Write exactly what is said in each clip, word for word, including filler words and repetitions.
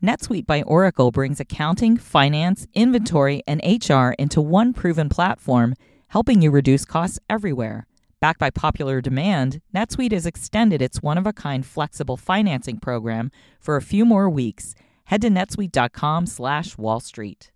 NetSuite by Oracle brings accounting, finance, inventory, and H R into one proven platform, helping you reduce costs everywhere. Backed by popular demand, NetSuite has extended its one-of-a-kind flexible financing program for a few more weeks. Head to netsuite.com slash Wall Street.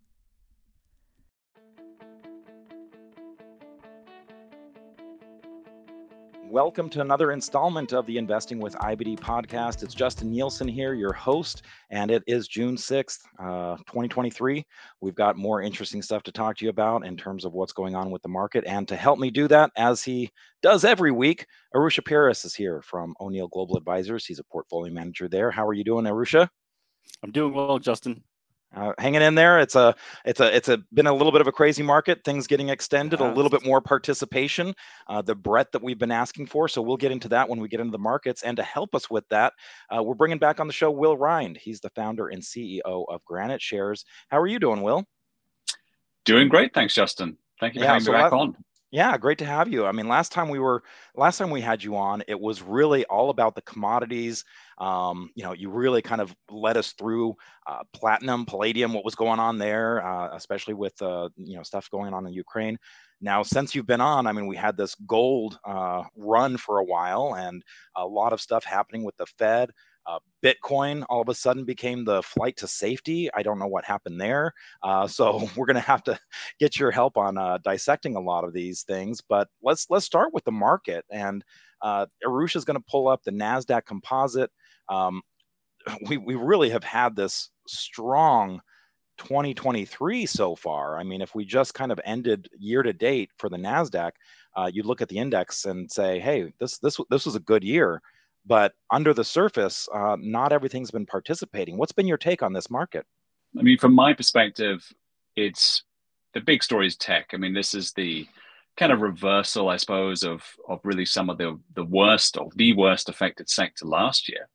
Welcome to another installment of the Investing with I B D podcast. It's Justin Nielsen here, your host, and it is June sixth, uh, twenty twenty-three. We've got more interesting stuff to talk to you about in terms of what's going on with the market. And to help me do that, as he does every week, Arusha Paris is here from O'Neill Global Advisors. He's a portfolio manager there. How are you doing, Arusha? I'm doing well, Justin. Uh, hanging in there. It's a, it's a, it's a been a little bit of a crazy market. Things getting extended, Yeah. a little bit more participation, uh, the breadth that we've been asking for. So we'll get into that when we get into the markets. And to help us with that, uh, we're bringing back on the show Will Rind. He's the founder and C E O of Granite Shares. How are you doing, Will? Doing great, thanks, Justin. Thank you for Yeah, having so me back that- on. Yeah, great to have you. I mean, last time we were, last time we had you on, it was really all about the commodities. Um, you know, you really kind of led us through uh, platinum, palladium, what was going on there, uh, especially with uh, you know stuff going on in Ukraine. Now, since you've been on, I mean, we had this gold uh, run for a while, and a lot of stuff happening with the Fed. Uh, Bitcoin all of a sudden became the flight to safety. I don't know what happened there. Uh, so we're going to have to get your help on uh, dissecting a lot of these things. But let's let's start with the market. And uh, Arusha is going to pull up the NASDAQ Composite. Um, we we really have had this strong twenty twenty-three so far. I mean, if we just kind of ended year to date for the NASDAQ, uh, you look at the index and say, hey, this this this was a good year. But under the surface, uh, not everything's been participating. What's been your take on this market? I mean, from my perspective, it's the big story is tech. I mean, this is the kind of reversal, I suppose, of of really some of the the worst or the worst affected sector last year.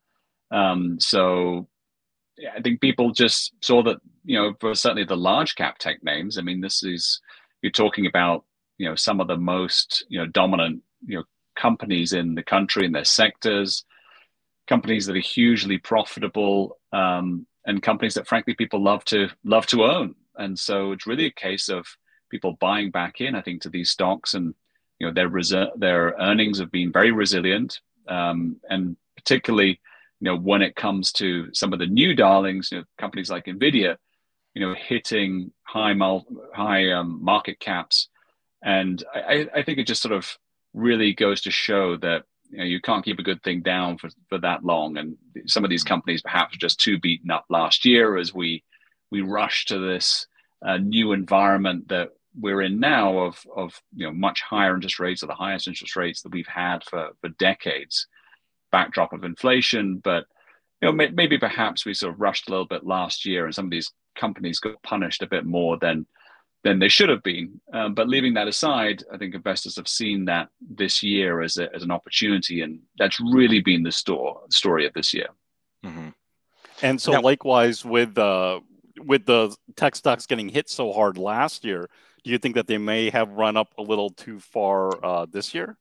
Um, so yeah, I think people just saw that, you know, for certainly the large cap tech names. I mean, this is, you're talking about, you know, some of the most, you know, dominant, you know, companies in the country in their sectors, companies that are hugely profitable, um, and companies that frankly people love to love to own. And so it's really a case of people buying back in, I think, to these stocks, and you know their reser- their earnings have been very resilient, um, and particularly, you know, when it comes to some of the new darlings, you know, companies like Nvidia, you know, hitting high mul- high um, market caps, and I, I think it just sort of really goes to show that, you know, you can't keep a good thing down for, for that long. And some of these companies perhaps are just too beaten up last year as we we rush to this uh, new environment that we're in now of of you know much higher interest rates, or the highest interest rates that we've had for for decades. Backdrop of inflation, but you know may, maybe perhaps we sort of rushed a little bit last year, and some of these companies got punished a bit more than. than they should have been. Um, but leaving that aside, I think investors have seen that this year as, a, as an opportunity, and that's really been the store, story of this year. Mm-hmm. And so Now, likewise with uh, with the tech stocks getting hit so hard last year, do you think that they may have run up a little too far uh, this year?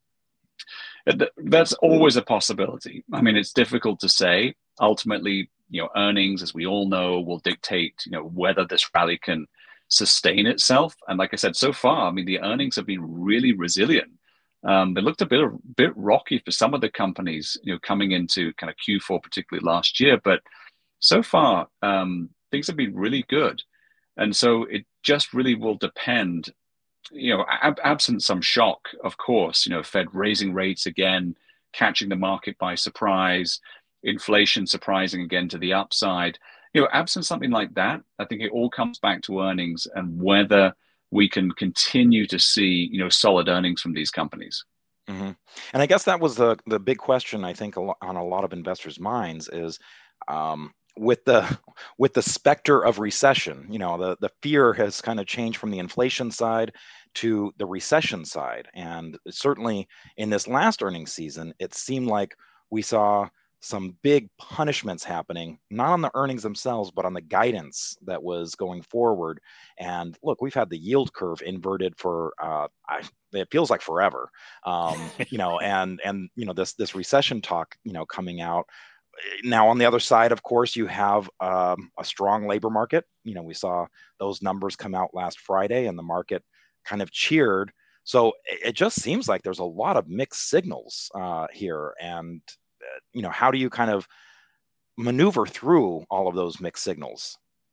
That's always a possibility. I mean, it's difficult to say. Ultimately, you know, earnings, as we all know, will dictate, you know, whether this rally can sustain itself. And like I said, so far, I mean, the earnings have been really resilient. Um, they looked a bit a bit rocky for some of the companies, you know, coming into kind of Q four, particularly last year. But so far, um, things have been really good. And so it just really will depend, you know, ab- absent some shock, of course, you know, Fed raising rates again, catching the market by surprise, inflation surprising again to the upside. You know, absent something like that, I think it all comes back to earnings and whether we can continue to see, you know, solid earnings from these companies. Mm-hmm. And I guess that was the the big question, I think, a lo- on a lot of investors' minds is, um, with the with the specter of recession. You know, the the fear has kind of changed from the inflation side to the recession side, and certainly in this last earnings season, it seemed like we saw some big punishments happening, not on the earnings themselves, but on the guidance that was going forward. And look, we've had the yield curve inverted for uh, I, it feels like forever, um, you know, and and you know this this recession talk, you know, coming out. now on the other side, of course, you have um, a strong labor market. You know, we saw those numbers come out last Friday, and the market kind of cheered. So it just seems like there's a lot of mixed signals uh, here. And, uh, you know, how do you kind of maneuver through all of those mixed signals?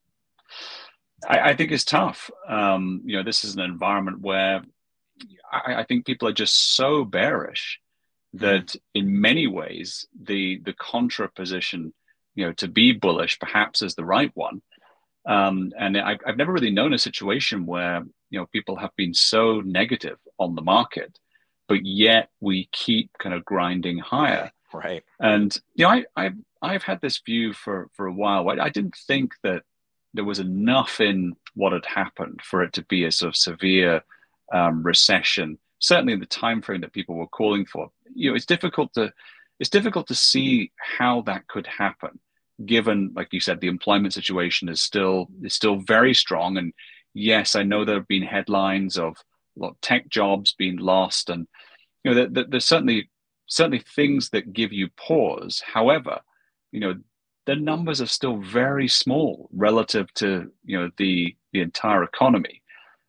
I, I think it's tough. Um, you know, this is an environment where I, I think people are just so bearish that mm. in many ways, the the contra position, you know, to be bullish perhaps is the right one. Um, and I, I've never really known a situation where, you know, people have been so negative on the market, but yet we keep kind of grinding higher. Right. And, you know, I, I've, I've had this view for, for a while. I, I didn't think that there was enough in what had happened for it to be a sort of severe um, recession, certainly in the time frame that people were calling for. You know, it's difficult to, it's difficult to see how that could happen, given, like you said, the employment situation is still is still very strong. And yes, I know there have been headlines of a lot of tech jobs being lost, and you know, there, there, there's certainly certainly things that give you pause. However, you know, the numbers are still very small relative to, you know, the the entire economy,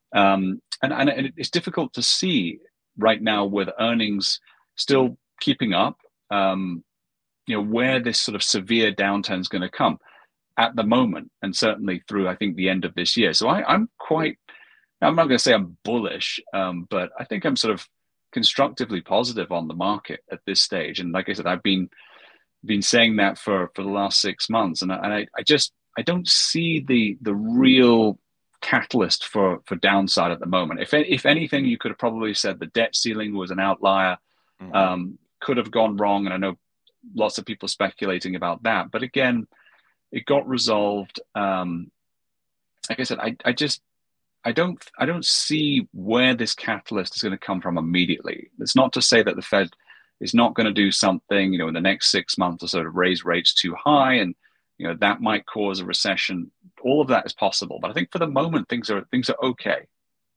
um, and and it's difficult to see right now with earnings still keeping up. Um, you know, where this sort of severe downturn is going to come at the moment, and certainly through, I think, the end of this year. So I, I'm quite, I'm not going to say I'm bullish, um, but I think I'm sort of constructively positive on the market at this stage. And like I said, I've been been saying that for, for the last six months. And I, and I, I just, I don't see the the real catalyst for, for downside at the moment. If, if anything, you could have probably said the debt ceiling was an outlier, mm-hmm. um, could have gone wrong. And I know lots of people speculating about that, but again, it got resolved. Um, like I said, I, I just, I don't, I don't see where this catalyst is going to come from immediately. It's not to say that the Fed is not going to do something, you know, in the next six months or so to raise rates too high, and you know that might cause a recession. All of that is possible, but I think for the moment things are things are okay.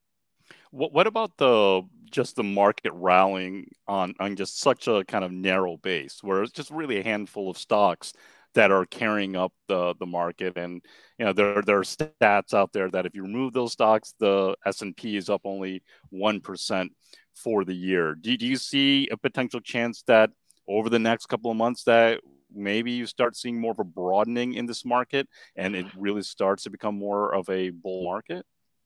What what about the just the market rallying on on just such a kind of narrow base, where it's just really a handful of stocks that are carrying up the the market? And you know, there there are stats out there that if you remove those stocks, the S and P is up only one percent for the year. Do, do you see a potential chance that over the next couple of months that maybe you start seeing more of a broadening in this market and it really starts to become more of a bull market?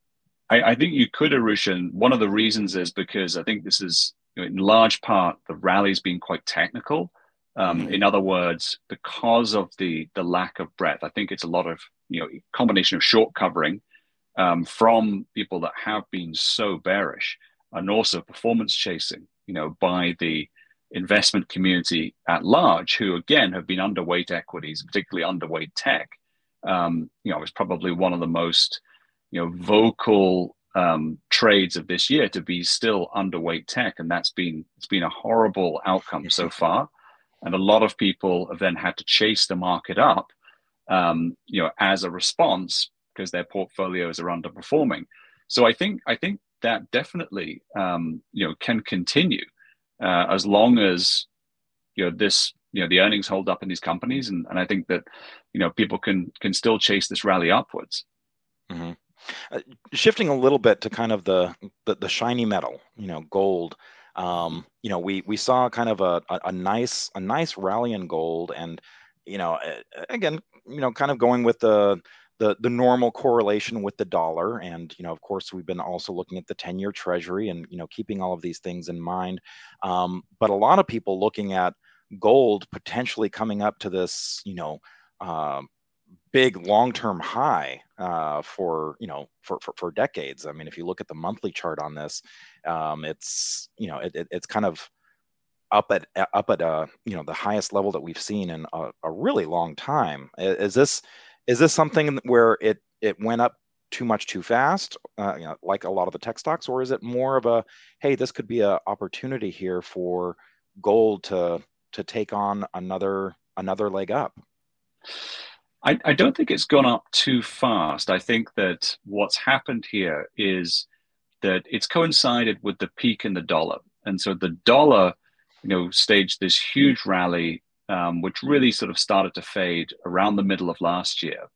I, I think you could, Arusha. One of the reasons is because I think this is, you know, in large part, the rally's been quite technical. Um, mm-hmm. In other words, because of the the lack of breadth, I think it's a lot of, you know, combination of short covering um, from people that have been so bearish, and also performance chasing, you know, by the investment community at large, who again have been underweight equities, particularly underweight tech. Um, you know, it's probably one of the most, you know, vocal um, trades of this year to be still underweight tech, and that's been it's been a horrible outcome so far. And a lot of people have then had to chase the market up, um, you know, as a response because their portfolios are underperforming. So I think I think that definitely, um, you know, can continue uh, as long as, you know, this, you know, the earnings hold up in these companies, and, and I think that, you know, people can can still chase this rally upwards. Mm-hmm. Uh, shifting a little bit to kind of the the, the shiny metal, you know, gold. Um, you know, we we saw kind of a, a a nice a nice rally in gold, and you know, again, you know, kind of going with the the the normal correlation with the dollar, and you know, of course, we've been also looking at the ten-year Treasury, and you know, keeping all of these things in mind. Um, but a lot of people looking at gold potentially coming up to this, you know, uh, big long-term high uh, for you know for, for for decades. I mean, if you look at the monthly chart on this, um, it's you know it, it, it's kind of up at up at a you know the highest level that we've seen in a, a really long time. Is this is this something where it it went up too much too fast, uh, you know, like a lot of the tech stocks, or is it more of a, hey, this could be an opportunity here for gold to to take on another another leg up? I, I don't think it's gone up too fast. I think that what's happened here is that it's coincided with the peak in the dollar. And so the dollar, you know, staged this huge rally um, which really sort of started to fade around the middle of last year.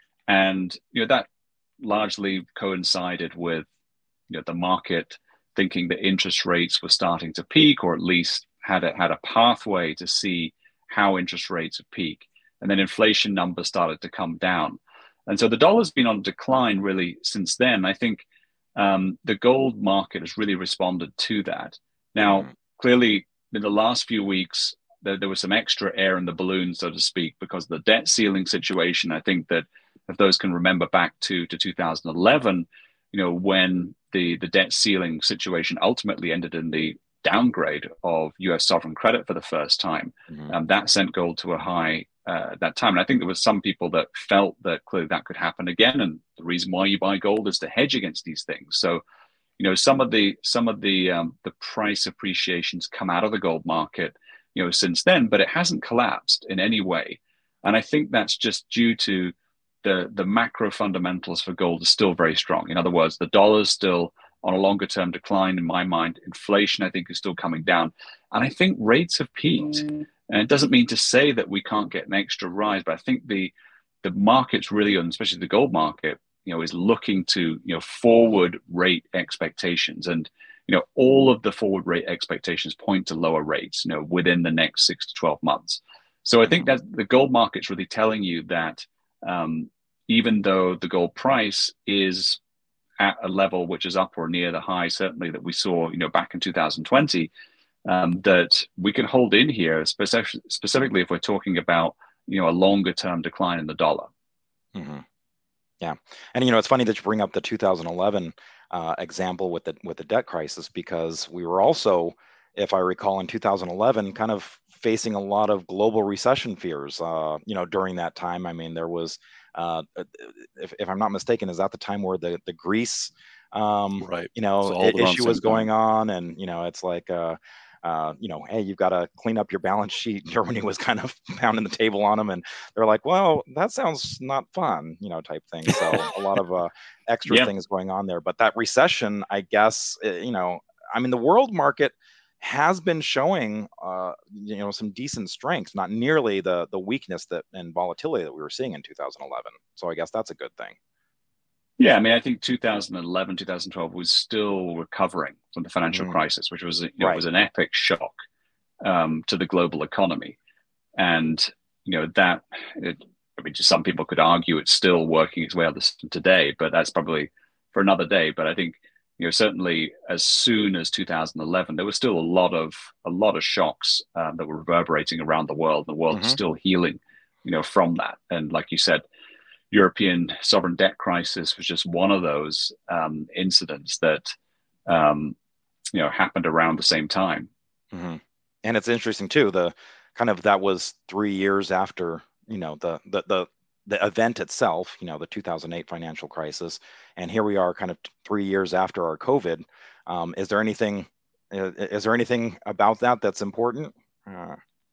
And, you know, that largely coincided with, you know, the market thinking that interest rates were starting to peak, or at least had a, had a pathway to see how interest rates would peak. And then inflation numbers started to come down. And so the dollar's been on decline really since then. I think um, the gold market has really responded to that. Now, mm-hmm. clearly, in the last few weeks, there, there was some extra air in the balloon, so to speak, because of the debt ceiling situation. I think that if those can remember back to, to two thousand eleven, you know, when the, the debt ceiling situation ultimately ended in the downgrade of U S sovereign credit for the first time, mm-hmm. um, that sent gold to a high uh, at that time. And I think there was some people that felt that clearly that could happen again. And the reason why you buy gold is to hedge against these things. So, you know, some of the some of the um, the price appreciations come out of the gold market, you know, since then, but it hasn't collapsed in any way. And I think that's just due to the the macro fundamentals for gold are still very strong. In other words, the dollar's still on a longer term decline in my mind. Inflation, I think, is still coming down. And I think rates have peaked. And it doesn't mean to say that we can't get an extra rise, but I think the the market's really, especially the gold market, you know, is looking to, you know, forward rate expectations. And, you know, all of the forward rate expectations point to lower rates, you know, within the next six to twelve months. So I think that the gold market's really telling you that um, even though the gold price is at a level which is up or near the high, certainly that we saw, you know, back in two thousand twenty, um, that we can hold in here, specific, specifically if we're talking about, you know, a longer term decline in the dollar. Mm-hmm. Yeah, and you know, it's funny that you bring up the two thousand eleven uh, example with the with the debt crisis, because we were also, if I recall, in two thousand eleven, kind of facing a lot of global recession fears. Uh, you know, during that time, I mean, there was, uh, if, if I'm not mistaken, is that the time where the the Greece, um, right, you know, issue was going on, and you know, it's like. Uh, Uh, you know, hey, you've got to clean up your balance sheet. Germany was kind of pounding the table on them, and they're like, well, that sounds not fun, you know, type thing. So a lot of uh, extra yep. things going on there. But that recession, I guess, you know, I mean, the world market has been showing, uh, you know, some decent strength, not nearly the the weakness that and volatility that we were seeing in two thousand eleven. So I guess that's a good thing. Yeah, I mean, I think two thousand eleven, two thousand twelve was still recovering from the financial mm-hmm. crisis, which was, you know, right. was an epic shock um, to the global economy. And, you know, that, it, I mean, just some people could argue it's still working its way out of the system today, but that's probably for another day. But I think, you know, certainly as soon as two thousand eleven, there was still a lot of, a lot of shocks um, that were reverberating around the world. The world mm-hmm. was still healing, you know, from that. And like you said, European sovereign debt crisis was just one of those um, incidents that, um, you know, happened around the same time. Mm-hmm. And it's interesting too, the kind of, that was three years after, you know, the, the, the, the event itself, you know, the two thousand eight financial crisis. And here we are kind of three years after our COVID. Um, is there anything, is there anything about that that's important? Uh,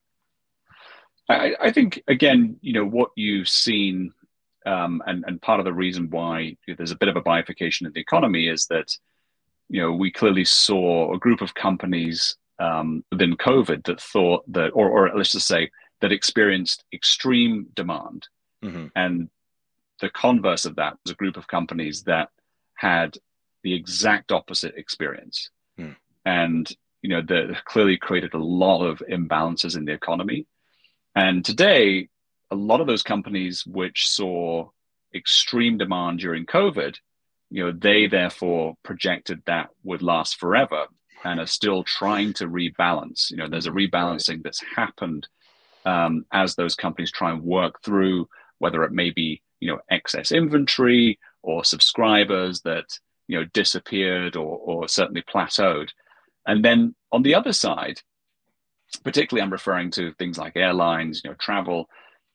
I, I think, again, you know, what you've seen, Um, and, and part of the reason why you know, there's a bit of a bifurcation in the economy is that, you know, we clearly saw a group of companies um, within COVID that thought that, or, or let's just say, that experienced extreme demand. Mm-hmm. And the converse of that was a group of companies that had the exact opposite experience. Mm. And, you know, that clearly created a lot of imbalances in the economy. And today, a lot of those companies which saw extreme demand during COVID, you know, they therefore projected that would last forever and are still trying to rebalance. You know, there's a rebalancing that's happened um, as those companies try and work through whether it may be, you know, excess inventory or subscribers that, you know, disappeared or, or certainly plateaued. And then on the other side, particularly I'm referring to things like airlines, you know, travel,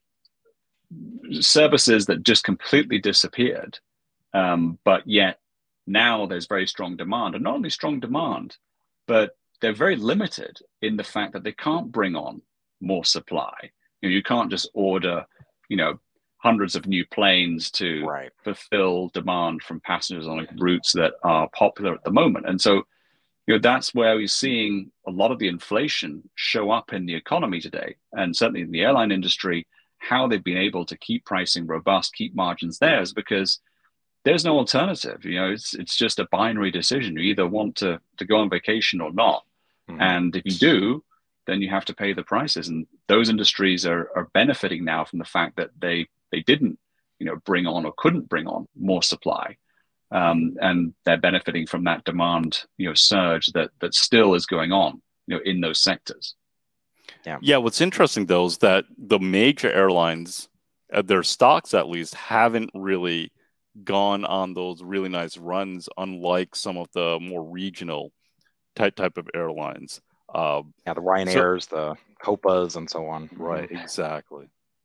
services that just completely disappeared, um, but yet now there's very strong demand, and not only strong demand, but they're very limited in the fact that they can't bring on more supply. You know, you can't just order, you know, hundreds of new planes to right. fulfill demand from passengers on routes that are popular at the moment. And so, you know, that's where we're seeing a lot of the inflation show up in the economy today, and certainly in the airline industry. How they've been able to keep pricing robust, keep margins there, is because there's no alternative. You know, it's it's just a binary decision. You either want to to go on vacation or not, mm-hmm. and if you do, then you have to pay the prices. And those industries are are benefiting now from the fact that they they didn't, you know, bring on or couldn't bring on more supply, um, and they're benefiting from that demand, you know, surge that that still is going on, you know, in those sectors. Yeah. Yeah. What's interesting, though, is that the major airlines, uh, their stocks at least, haven't really gone on those really nice runs, unlike some of the more regional type type of airlines. Uh, yeah, the Ryanairs, so, the Copas, and so on. Right. Exactly.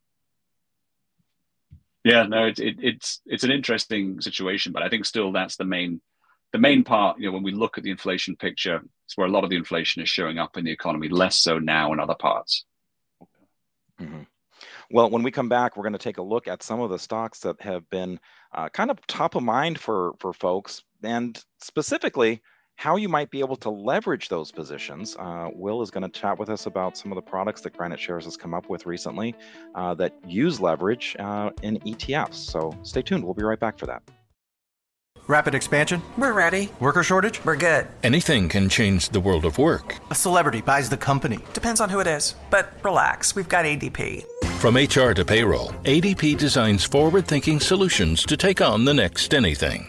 Yeah. No, it, it, it's it's an interesting situation, but I think still that's the main. The main part, you know, when we look at the inflation picture, it's where a lot of the inflation is showing up in the economy, less so now in other parts. Mm-hmm. Well, when we come back, we're going to take a look at some of the stocks that have been uh, kind of top of mind for, for folks, and specifically how you might be able to leverage those positions. Uh, Will is going to chat with us about some of the products that Granite Shares has come up with recently uh, that use leverage uh, in E T Fs. So stay tuned. We'll be right back for that. Rapid expansion? We're ready. Worker shortage? We're good. Anything can change the world of work. A celebrity buys the company. Depends on who it is. But relax, we've got A D P. From H R to payroll, A D P designs forward-thinking solutions to take on the next anything.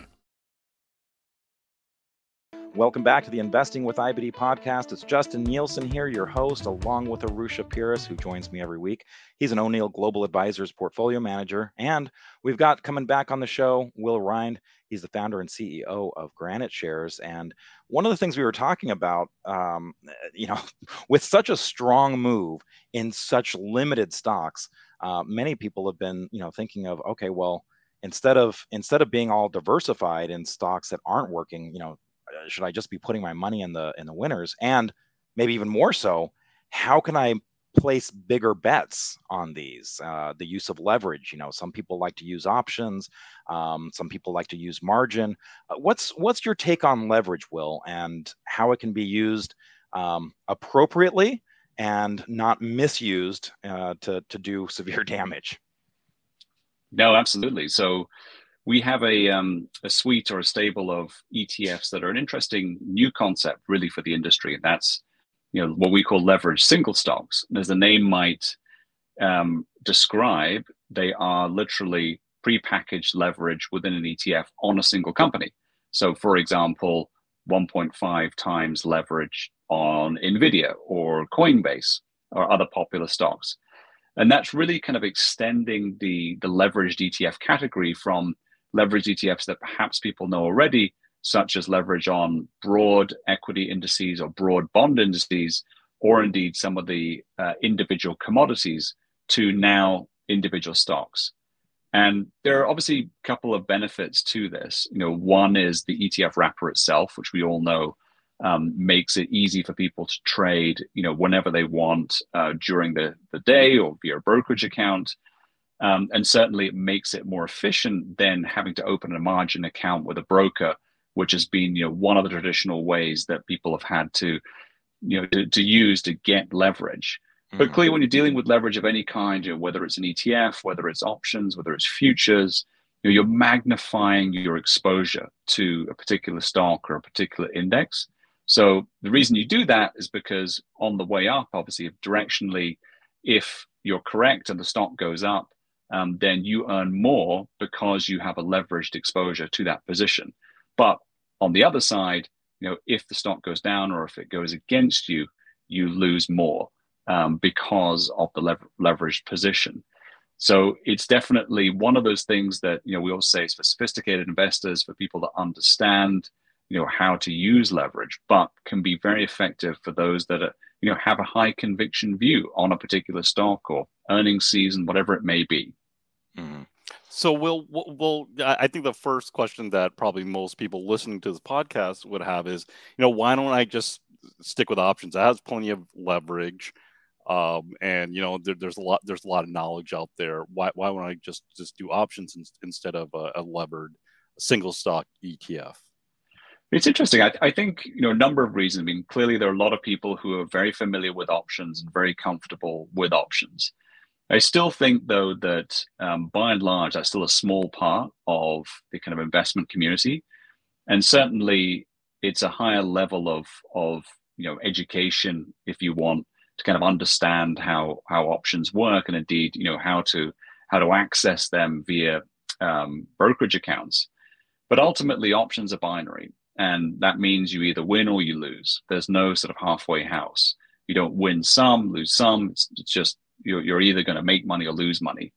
Welcome back to the Investing with I B D podcast. It's Justin Nielsen here, your host, along with Arusha Piras, who joins me every week. He's an O'Neill Global Advisors portfolio manager. And we've got coming back on the show, Will Rind. He's the founder and C E O of Granite Shares. And one of the things we were talking about, um, you know, with such a strong move in such limited stocks, uh, many people have been, you know, thinking of, okay, well, instead of instead of being all diversified in stocks that aren't working, you know, should I just be putting my money in the in the winners? And maybe even more so, how can I place bigger bets on these? Uh, the use of leverage. You know, some people like to use options. Um, some people like to use margin. Uh, what's what's your take on leverage, Will, and how it can be used um, appropriately and not misused uh, to to do severe damage? No, absolutely. So we have a um, a suite or a stable of E T Fs that are an interesting new concept, really, for the industry, and that's, you know, what we call leverage single stocks. And as the name might um, describe, they are literally prepackaged leverage within an E T F on a single company. So, for example, one point five times leverage on NVIDIA or Coinbase or other popular stocks. And that's really kind of extending the, the leveraged E T F category from leveraged E T Fs that perhaps people know already, such as leverage on broad equity indices or broad bond indices, or indeed some of the uh, individual commodities, to now individual stocks. And there are obviously a couple of benefits to this. You know, one is the E T F wrapper itself, which we all know um, makes it easy for people to trade, you know, whenever they want uh, during the, the day or via a brokerage account. Um, and certainly it makes it more efficient than having to open a margin account with a broker, which has been, you know, one of the traditional ways that people have had to, you know, to, to use to get leverage. Mm-hmm. But clearly, when you're dealing with leverage of any kind, you know, whether it's an E T F, whether it's options, whether it's futures, you know, you're magnifying your exposure to a particular stock or a particular index. So the reason you do that is because on the way up, obviously, if directionally, if you're correct and the stock goes up, um, then you earn more because you have a leveraged exposure to that position. But on the other side, you know, if the stock goes down or if it goes against you, you lose more um, because of the lever- leveraged position. So it's definitely one of those things that, you know, we always say is for sophisticated investors, for people that understand, you know, how to use leverage, but can be very effective for those that are, you know, have a high conviction view on a particular stock or earnings season, whatever it may be. Mm-hmm. So we'll, we'll, I think the first question that probably most people listening to this podcast would have is, you know, why don't I just stick with options? It has plenty of leverage. Um, and, you know, there, there's a lot, there's a lot of knowledge out there. Why, why wouldn't I just, just do options in, instead of a, a levered single stock E T F? It's interesting. I, I think, you know, a number of reasons. I mean, clearly there are a lot of people who are very familiar with options and very comfortable with options. I still think, though, that um, by and large, that's still a small part of the kind of investment community. And certainly it's a higher level of, of you know, education, if you want, to kind of understand how, how options work and indeed, you know, how to, how to access them via um, brokerage accounts. But ultimately, options are binary. And that means you either win or you lose. There's no sort of halfway house. You don't win some, lose some. It's, it's just you're, you're either going to make money or lose money.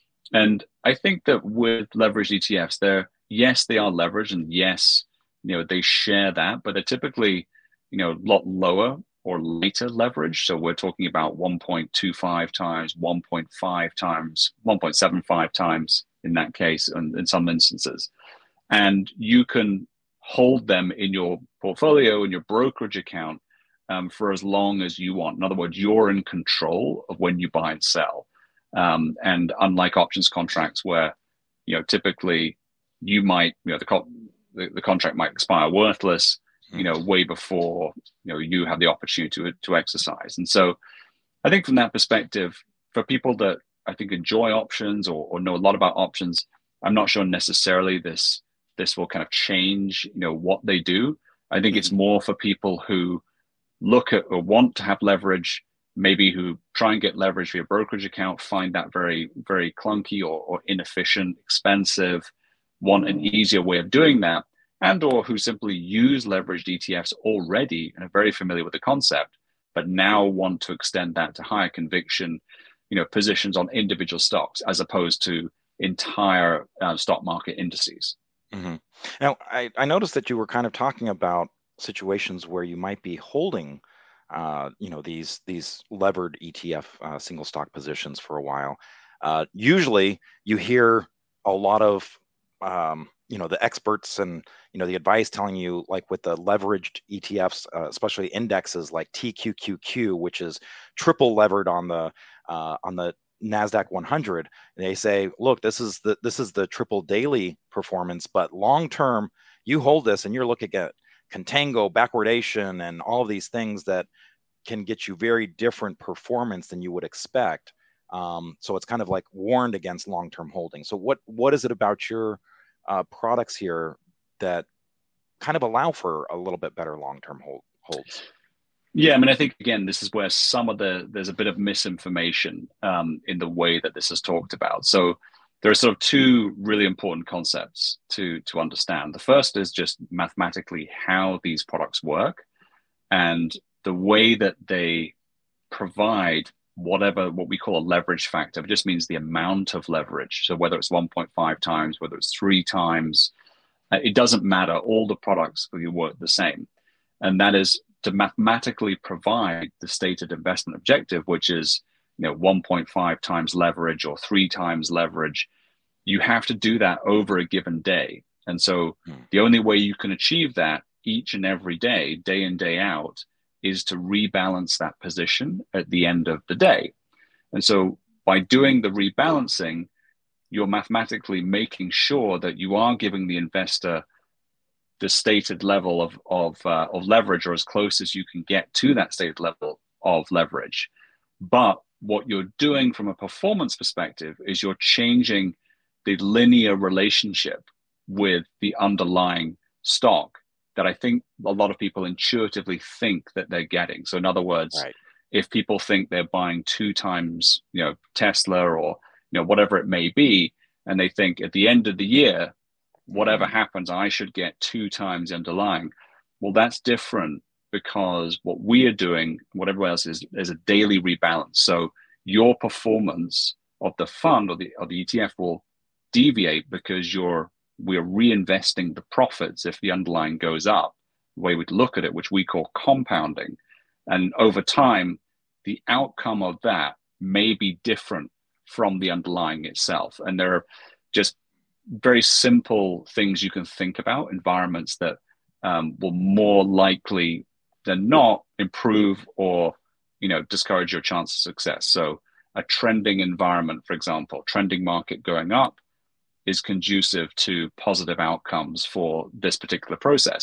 And I think that with leveraged E T Fs, they're, yes, they are leveraged, and yes, you know, they share that, but they're typically, you know, a lot lower or later leverage. So we're talking about one point two five times, one point five times, one point seven five times in that case, and in some instances. And you can hold them in your portfolio, in your brokerage account, um, for as long as you want. In other words, you're in control of when you buy and sell. Um, and unlike options contracts where, you know, typically you might, you know, the, co- the, the contract might expire worthless, you know, way before, you know, you have the opportunity to, to exercise. And so I think from that perspective, for people that I think enjoy options or, or know a lot about options, I'm not sure necessarily this this will kind of change, you know, what they do. I think mm-hmm. it's more for people who look at or want to have leverage, maybe who try and get leverage via brokerage account, find that very, very clunky or, or inefficient, expensive, want an easier way of doing that, and or who simply use leveraged E T Fs already and are very familiar with the concept, but now want to extend that to higher conviction, you know, positions on individual stocks as opposed to entire uh, stock market indices. Mm-hmm. Now, I, I noticed that you were kind of talking about situations where you might be holding, uh, you know, these these levered E T F uh, single stock positions for a while. Uh, usually, you hear a lot of, um, you know, the experts and you know the advice telling you, like with the leveraged E T Fs, uh, especially indexes like T Q Q Q, which is triple levered on the uh, on the NASDAQ one hundred. They say, look, this is the this is the triple daily performance, but long term, you hold this and you're looking at contango, backwardation, and all of these things that can get you very different performance than you would expect. Um, so it's kind of like warned against long term holding. So what what is it about your uh, products here that kind of allow for a little bit better long term hold, holds? Yeah, I mean, I think, again, this is where some of the, there's a bit of misinformation um, in the way that this is talked about. So there are sort of two really important concepts to, to understand. The first is just mathematically how these products work and the way that they provide whatever, what we call a leverage factor. It just means the amount of leverage. So whether it's one point five times, whether it's three times, uh, it doesn't matter. All the products will work the same. And that is to mathematically provide the stated investment objective, which is, you know, one point five times leverage or three times leverage. You have to do that over a given day. And so hmm. the only way you can achieve that each and every day, day in, day out, is to rebalance that position at the end of the day. And so by doing the rebalancing, you're mathematically making sure that you are giving the investor the stated level of of, uh, of leverage, or as close as you can get to that stated level of leverage. But what you're doing from a performance perspective is you're changing the linear relationship with the underlying stock that I think a lot of people intuitively think that they're getting. So in other words, right. if people think they're buying two times, you know, Tesla or, you know, whatever it may be, and they think at the end of the year, whatever happens, I should get two times underlying. Well, that's different because what we are doing, what everyone else is, is a daily rebalance. So your performance of the fund or the, or the E T F will deviate because you're we're reinvesting the profits if the underlying goes up, the way we look at it, which we call compounding. And over time, the outcome of that may be different from the underlying itself. And there are just very simple things you can think about, environments that um, will more likely than not improve or, you know, discourage your chance of success. So a trending environment, for example, trending market going up is conducive to positive outcomes for this particular process.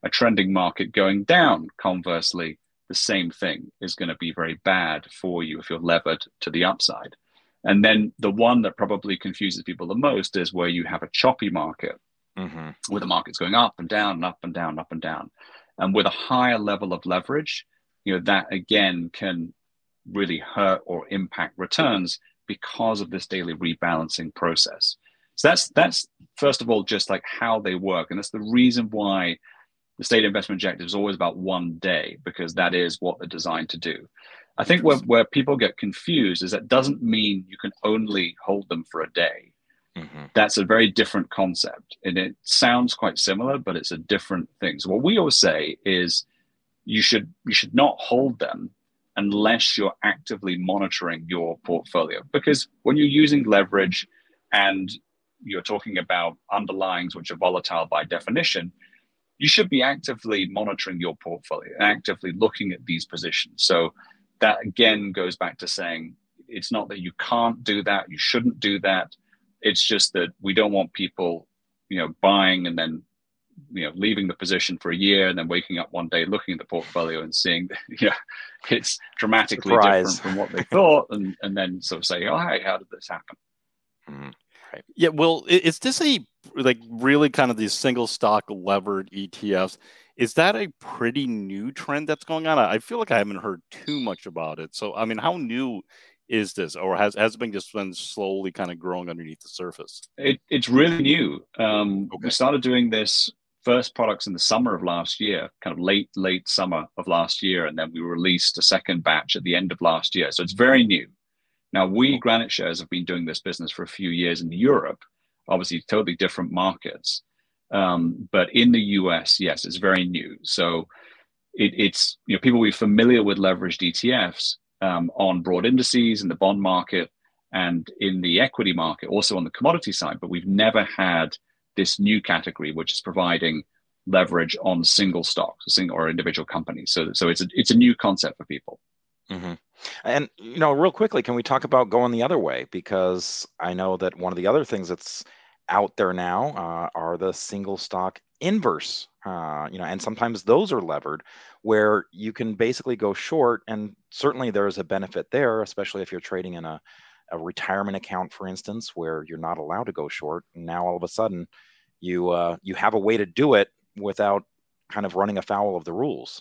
a trending market going down, conversely, the same thing is going to be very bad for you if you're levered to the upside. And then the one that probably confuses people the most is where you have a choppy market, mm-hmm. where the market's going up and down and up and down, up and down. And with a higher level of leverage, you know, that again can really hurt or impact returns because of this daily rebalancing process. So that's, that's first of all, just like how they work. And that's the reason why the State Investment Objective is always about one day, because that is what they're designed to do. I think where, where people get confused is that doesn't mean you can only hold them for a day. Mm-hmm. That's a very different concept. And it sounds quite similar, but it's a different thing. So what we always say is you should you should not hold them unless you're actively monitoring your portfolio. Because when you're using leverage and you're talking about underlyings which are volatile by definition, you should be actively monitoring your portfolio, actively looking at these positions. So that again goes back to saying it's not that you can't do that, you shouldn't do that. It's just that we don't want people, you know, buying and then, you know, leaving the position for a year and then waking up one day looking at the portfolio and seeing that, you know, it's dramatically Surprise. different from what they thought, and, and then sort of say, oh, hey, how did this happen? Mm-hmm. Right. Yeah, well, is this a like really kind of these single stock levered E T Fs? Is that a pretty new trend that's going on? I feel like I haven't heard too much about it. So, I mean, how new is this, or has has it been just been slowly kind of growing underneath the surface? It, it's really new. Um, okay. We started doing this first products in the summer of last year, kind of late, late summer of last year. And then we released a second batch at the end of last year. So it's very new. Now, we, Granite Shares, have been doing this business for a few years in Europe, obviously totally different markets. Um, but in the U S, yes, it's very new. So it, it's, you know, people will be familiar with leveraged E T Fs um, on broad indices in the bond market and in the equity market, also on the commodity side, but we've never had this new category, which is providing leverage on single stocks, single or individual companies. So, so it's a, it's a new concept for people. Mm-hmm. And, you know, real quickly, can we talk about going the other way? Because I know that one of the other things that's out there now uh, are the single stock inverse, uh, you know, and sometimes those are levered where you can basically go short. And certainly there's a benefit there, especially if you're trading in a, a retirement account, for instance, where you're not allowed to go short. And now all of a sudden you uh, you have a way to do it without kind of running afoul of the rules.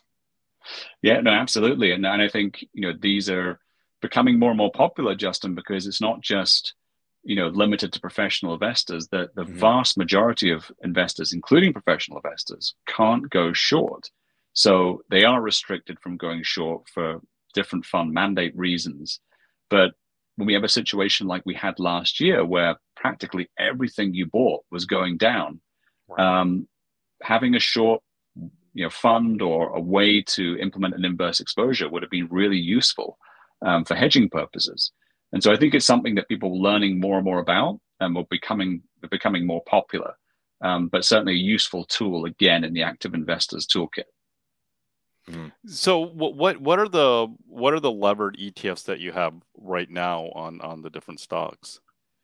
Yeah, no, absolutely. And, and I think, you know, these are becoming more and more popular, Justin, because it's not just, you know, limited to professional investors. The, the mm-hmm. vast majority of investors, including professional investors, can't go short. So they are restricted from going short for different fund mandate reasons. But when we have a situation like we had last year, where practically everything you bought was going down, right. um, having a short you know, fund or a way to implement an inverse exposure would have been really useful um, for hedging purposes. And so I think it's something that people are learning more and more about and will becoming becoming more popular, um, but certainly a useful tool again in the active investors toolkit. Mm-hmm. So what what what are the what are the levered E T Fs that you have right now on on the different stocks?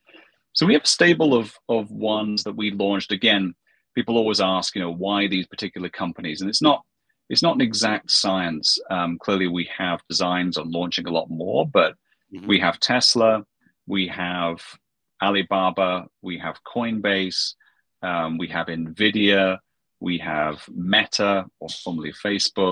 So we have a stable of of ones that we launched. Again, people always ask, you know, why these particular companies, and it's not it's not an exact science. Um, clearly, we have designs on launching a lot more, but mm-hmm. we have Tesla, we have Alibaba, we have Coinbase, um, we have Nvidia, we have Meta, or formerly Facebook,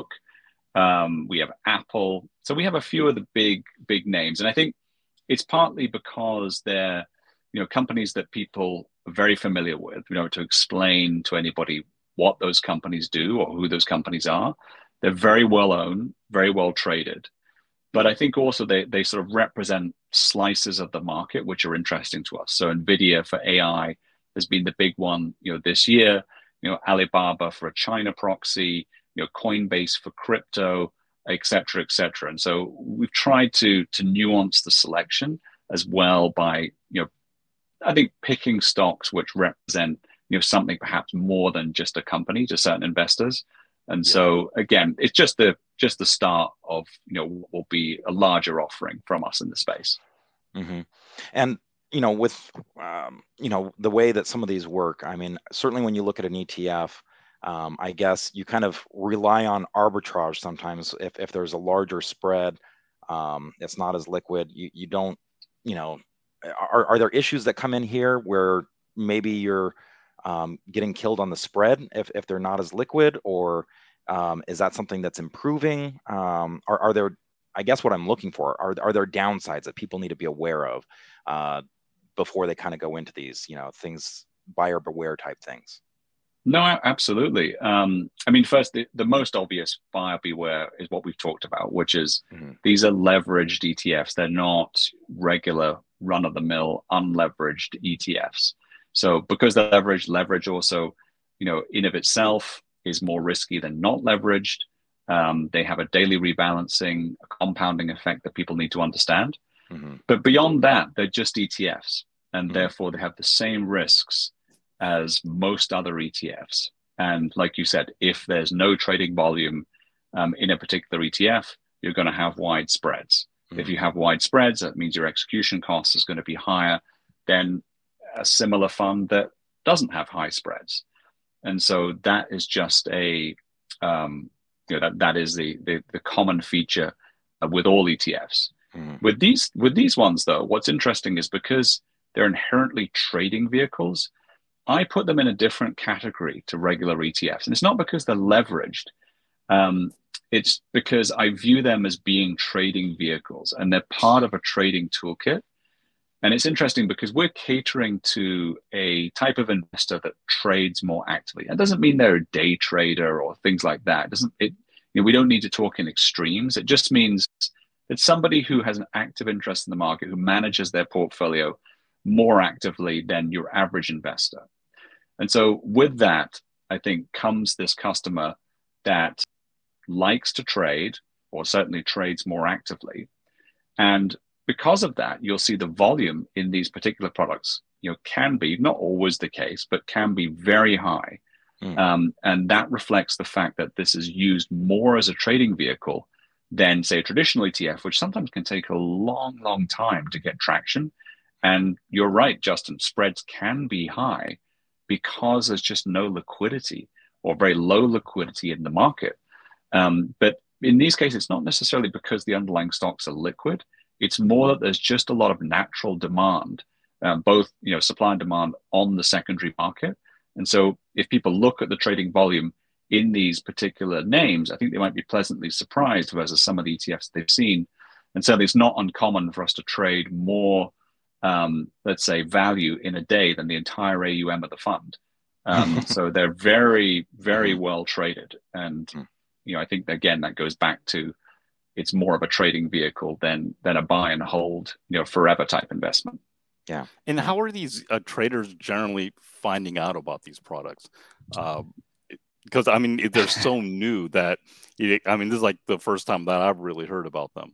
um, we have Apple. So we have a few of the big big names, and I think it's partly because they're you know companies that people are very familiar with. You know, to explain to anybody what those companies do or who those companies are, they're very well owned, very well traded. But I think also they they sort of represent slices of the market which are interesting to us. So Nvidia for A I has been the big one, you know, this year. You know, Alibaba for a China proxy, you know, Coinbase for crypto, et cetera, et cetera. And so we've tried to to nuance the selection as well by, you know, I think picking stocks which represent, you know, something perhaps more than just a company to certain investors. And yeah. so again, it's just the just the start of, you know, what will be a larger offering from us in the space. Mm-hmm. And you know, with um, you know the way that some of these work, I mean, certainly when you look at an E T F, um, I guess you kind of rely on arbitrage sometimes. If, if there's a larger spread, um, it's not as liquid. You, you don't, you know, are, are there issues that come in here where maybe you're um, getting killed on the spread if, if they're not as liquid, or um, is that something that's improving? Um, are, are there, I guess what I'm looking for, are, are there downsides that people need to be aware of uh, before they kind of go into these, you know, things, buyer beware type things? No, absolutely. Um, I mean, first, the, the most obvious buyer beware is what we've talked about, which is mm-hmm. these are leveraged E T Fs. They're not regular run-of-the-mill unleveraged E T Fs. So because they're leveraged, leverage also, you know, in of itself is more risky than not leveraged. Um, they have a daily rebalancing, a compounding effect that people need to understand. Mm-hmm. But beyond that, they're just E T Fs, and mm-hmm. therefore they have the same risks as most other E T Fs. And like you said, if there's no trading volume um, in a particular E T F, you're going to have wide spreads. Mm-hmm. If you have wide spreads, that means your execution cost is going to be higher than a similar fund that doesn't have high spreads. And so that is just a, um, you know, that, that is the, the, the common feature uh, with all E T Fs. Mm-hmm. With these, with these ones though, what's interesting is because they're inherently trading vehicles, I put them in a different category to regular E T Fs. And it's not because they're leveraged. Um, it's because I view them as being trading vehicles, and they're part of a trading toolkit. And it's interesting because we're catering to a type of investor that trades more actively. That doesn't mean they're a day trader or things like that. It doesn't it? You know, we don't need to talk in extremes. It just means it's somebody who has an active interest in the market, who manages their portfolio more actively than your average investor. And so with that, I think comes this customer that likes to trade, or certainly trades more actively. And because of that, you'll see the volume in these particular products, you know, can be, not always the case, but can be very high. Mm. Um, and that reflects the fact that this is used more as a trading vehicle than, say, a traditional E T F, which sometimes can take a long, long time to get traction. And you're right, Justin, spreads can be high because there's just no liquidity or very low liquidity in the market. Um, but in these cases, it's not necessarily because the underlying stocks are liquid. It's more that there's just a lot of natural demand, um, both you know supply and demand on the secondary market. And so if people look at the trading volume in these particular names, I think they might be pleasantly surprised versus some of the E T Fs they've seen. And so it's not uncommon for us to trade more Um, let's say, value in a day than the entire A U M of the fund. Um, so they're very, very well traded. And, you know, I think, again, that goes back to it's more of a trading vehicle than than a buy and hold, you know, forever type investment. Yeah. And how are these uh, traders generally finding out about these products? Um, because, I mean, they're so new that, I mean, this is like the first time that I've really heard about them.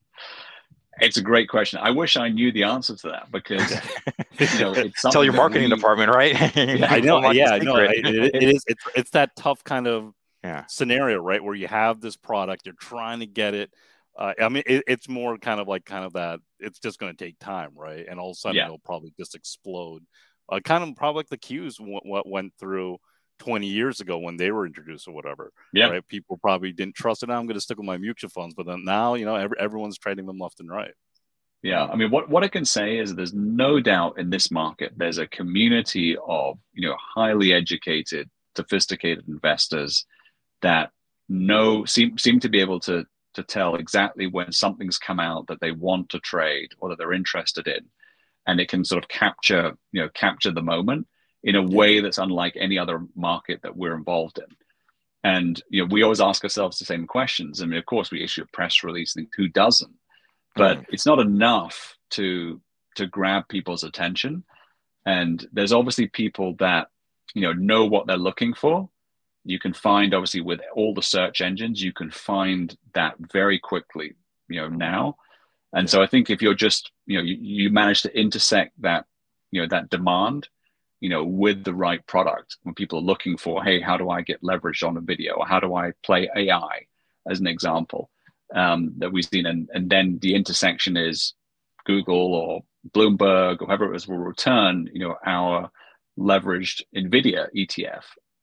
It's a great question. I wish I knew the answer to that, because you know, it's tell your marketing we, department, right? Yeah, I know. Yeah, I know. It, it is. It's it's that tough kind of yeah. scenario, right, where you have this product, you're trying to get it. Uh, I mean, it, it's more kind of like kind of that. It's just going to take time, right? And all of a sudden, yeah. it'll probably just explode. Uh, kind of probably like the Qs what w- went through twenty years ago when they were introduced or whatever. Yeah. Right? People probably didn't trust it. Now I'm going to stick with my mutual funds, but then now, you know, every, everyone's trading them left and right. Yeah. I mean, what, what I can say is there's no doubt in this market, there's a community of, you know, highly educated, sophisticated investors that know, seem, seem to be able to, to tell exactly when something's come out that they want to trade or that they're interested in. And it can sort of capture, you know, capture the moment in a way that's unlike any other market that we're involved in. And, you know, we always ask ourselves the same questions. I mean, of course, we issue a press release, and who doesn't? But mm. it's not enough to to grab people's attention. And there's obviously people that, you know, know what they're looking for. You can find, obviously, with all the search engines, you can find that very quickly, you know, now. And yeah. so I think if you're just, you know, you, you manage to intersect that, you know, that demand, you know, with the right product, when people are looking for, hey, how do I get leverage on a video? Or how do I play A I, as an example, um, that we've seen. And, and then the intersection is Google or Bloomberg or whoever it was will return, you know, our leveraged NVIDIA E T F.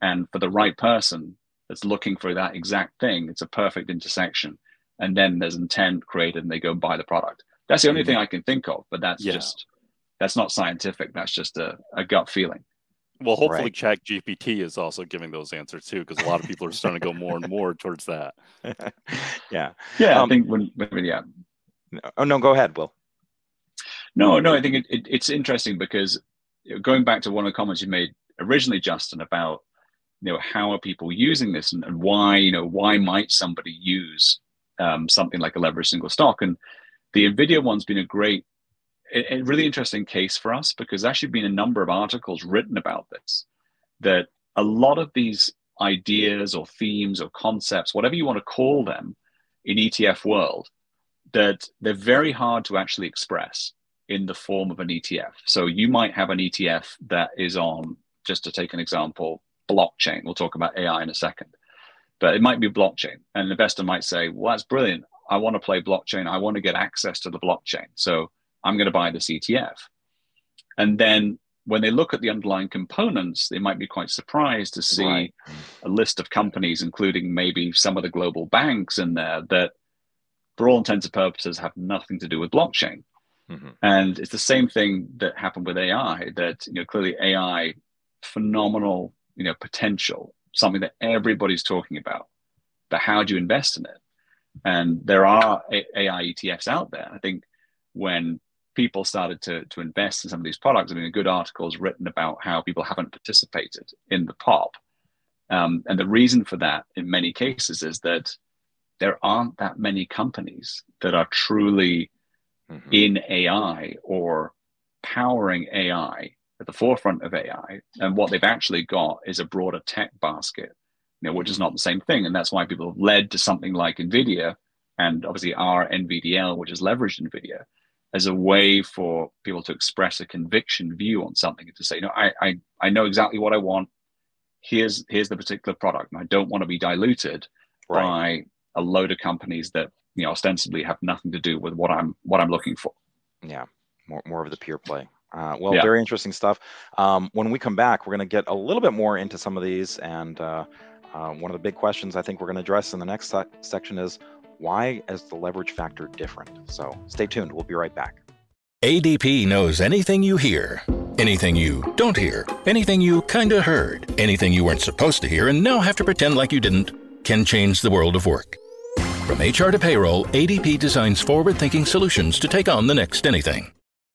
And for the right person that's looking for that exact thing, it's a perfect intersection. And then there's intent created and they go buy the product. That's the only mm-hmm. thing I can think of, but that's yeah. just, that's not scientific. That's just a, a gut feeling. Well, hopefully right. Chat G P T is also giving those answers too, because a lot of people are starting to go more and more towards that. yeah. Yeah. Um, I think when, when yeah. Oh, no, go ahead, Will. No, no, I think it, it, it's interesting because going back to one of the comments you made originally, Justin, about, you know, how are people using this and, and why, you know, why might somebody use um, something like a leveraged single stock? And the NVIDIA one's been a great, a, a really interesting case for us because there's actually been a number of articles written about this, that a lot of these ideas or themes or concepts, whatever you want to call them in E T F world, that they're very hard to actually express in the form of an E T F. So you might have an E T F that is on, just to take an example, blockchain. We'll talk about A I in a second, but it might be blockchain. And an investor might say, well, that's brilliant. I want to play blockchain. I want to get access to the blockchain. So I'm going to buy this E T F. And then when they look at the underlying components, they might be quite surprised to see right. a list of companies, including maybe some of the global banks in there that, for all intents and purposes, have nothing to do with blockchain. Mm-hmm. And it's the same thing that happened with A I, that, you know, clearly A I, phenomenal, you know, potential, something that everybody's talking about, but how do you invest in it? And there are A I E T Fs out there. I think when people started to, to invest in some of these products, I mean, a good article is written about how people haven't participated in the pop. Um, and the reason for that in many cases is that there aren't that many companies that are truly mm-hmm. in A I or powering A I at the forefront of A I. And what they've actually got is a broader tech basket, you know, which is not the same thing. And that's why people have led to something like NVIDIA and obviously our N V D L, which has leveraged NVIDIA as a way for people to express a conviction view on something and to say, no, I, I, I know exactly what I want. Here's, here's the particular product. And I don't want to be diluted right. by a load of companies that, you know, ostensibly have nothing to do with what I'm, what I'm looking for. Yeah. More, more of the pure play. Uh, well, yeah. very interesting stuff. Um, when we come back, we're going to get a little bit more into some of these. And uh, uh, one of the big questions I think we're going to address in the next se- section is, why is the leverage factor different? So stay tuned. We'll be right back. A D P knows anything you hear, anything you don't hear, anything you kinda heard, anything you weren't supposed to hear and now have to pretend like you didn't, can change the world of work. From H R to payroll, A D P designs forward-thinking solutions to take on the next anything.